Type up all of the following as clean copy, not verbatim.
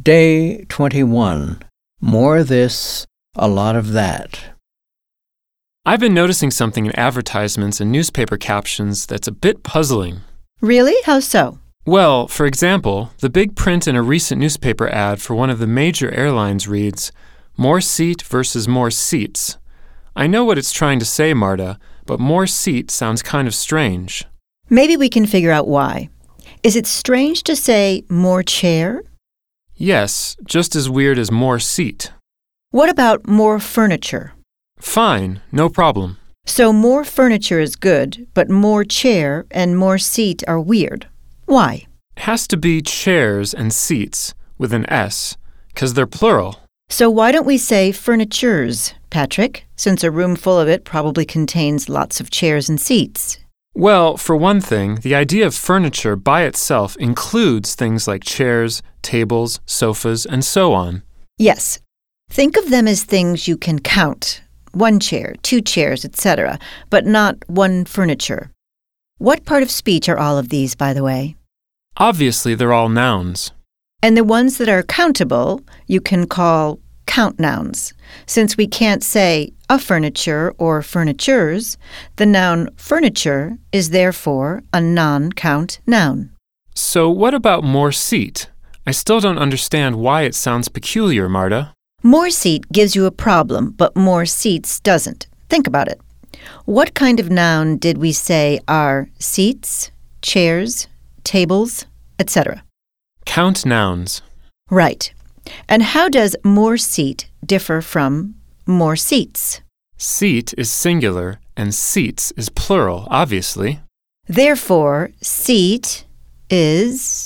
Day 21. More this, a lot of that. I've been noticing something in advertisements and newspaper captions that's a bit puzzling. Really? How so? Well, for example, the big print in a recent newspaper ad for one of the major airlines reads, "More seat versus more seats." I know what it's trying to say, Marta, but more seat sounds kind of strange. Maybe we can figure out why. Is it strange to say more chair? Yes, just as weird as more seat. What about more furniture? Fine, no problem. So more furniture is good, but more chair and more seat are weird. Why? It has to be chairs and seats with an S, 'cause they're plural. So why don't we say furnitures, Patrick, since a room full of it probably contains lots of chairs and seats? Well, for one thing, the idea of furniture by itself includes things like chairs, tables, sofas, and so on. Yes. Think of them as things you can count. One chair, two chairs, etc., but not one furniture. What part of speech are all of these, by the way? Obviously, they're all nouns. And the ones that are countable, you can call count nouns. Since we can't say a furniture or furnitures, the noun furniture is therefore a non-count noun. So what about more seat? I still don't understand why it sounds peculiar, Marta. More seat gives you a problem, but more seats doesn't. Think about it. What kind of noun did we say are seats, chairs, tables, etc.? Count nouns. Right. And how does more seat differ from more seats? Seat is singular and seats is plural, obviously. Therefore, seat is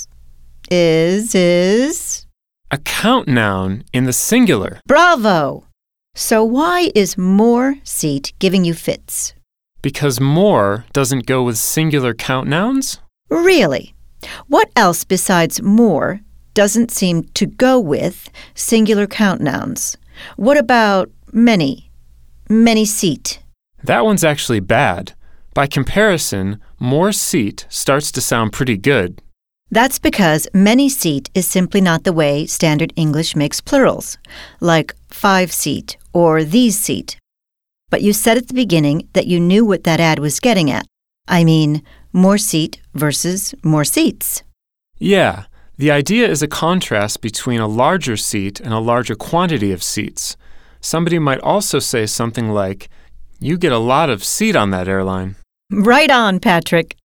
a count noun in the singular. Bravo! So why is more seat giving you fits? Because more doesn't go with singular count nouns? Really? What else besides more doesn't seem to go with singular count nouns? What about many? Many seat? That one's actually bad. By comparison, more seat starts to sound pretty good. That's because many seat is simply not the way standard English makes plurals, like 5 seat or these seat. But you said at the beginning that you knew what that ad was getting at. I mean, more seat versus more seats. Yeah, the idea is a contrast between a larger seat and a larger quantity of seats. Somebody might also say something like, "You get a lot of seat on that airline." Right on, Patrick.